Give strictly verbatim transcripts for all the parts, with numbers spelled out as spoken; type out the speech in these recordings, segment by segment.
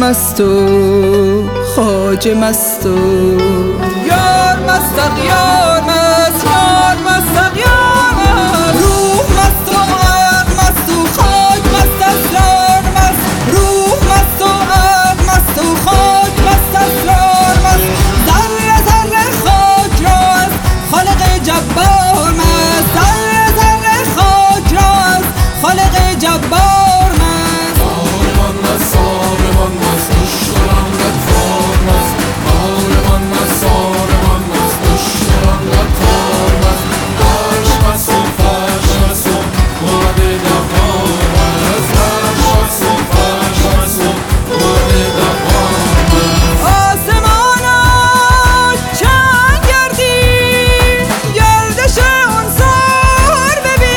مست و خواجه مست و یار مست اغیار مست، یار مست اغیار مست، روح مست و عقل مست و خاک مست، اسرار مست، روح مست و عقل مست و خاک مست، اسرار مست، ذره ذره خاک را از خالق جبار مست، ذره ذره خاک را از خالق جبار مست. ساربان مست، ساربان مست، اشتران قطار مست، ساربان مست، ساربان مست، اشتران قطار مست، فرش مست و فرش مست و اومده دبار مست، فرش مست و فرش مست و اومده دبار مست. آسمانا چند گردی گردش اون سار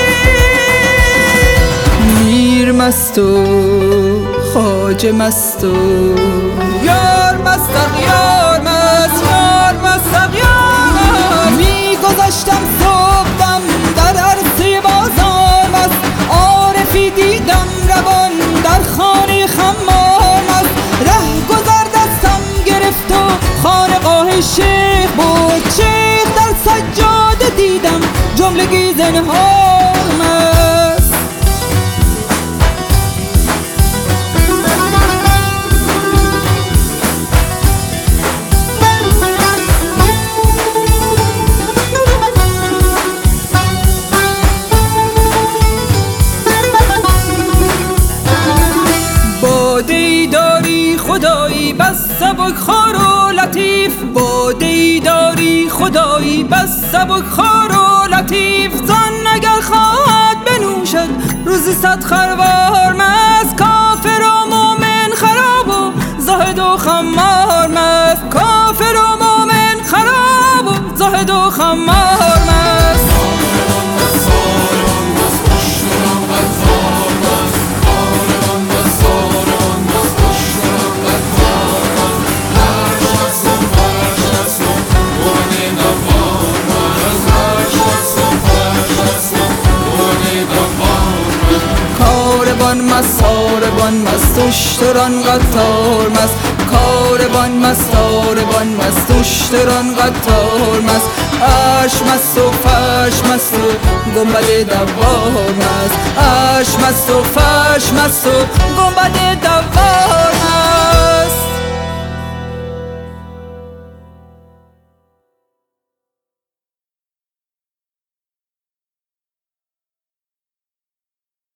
ببین، میر مست و خواجه مست و یار مست اغیار مست، یار مست اغیار مست. می گذشتم صبحم در عرصه بازار مست، عارفی دیدم روان در خانه خمار مست، ره گذر دستم گرفت و خانقاه شیخ بود، شیخ در سجاده دیدم جملگی زنهار مست. باده‌ای داری خدایی بس سبک خوار و لطیف، باده‌ای داری خدایی بس سبک خوار و لطیف، زان اگر خواهد بنوشد روزی صد خروار مست، کافر و مومن خراب و زاهد و خمار مست، کافر و مومن خراب و زاهد و خمار مست. ساربان مست، ساربان مست، اشتران قطار مست، ساربان مست، ساربان مست، اشتران قطار مست، فرش مست و فرش مست و اومده دبار مست، فرش مست و فرش مست و اومده دبار مست. کاروان مست، ساربان مست، اشتران قطار مست، کاروان مست، ساربان مست، اشتران قطار مست، عرش مست و فرش مست و گنبد دوار مست، عرش مست و فرش مست و گنبد دوار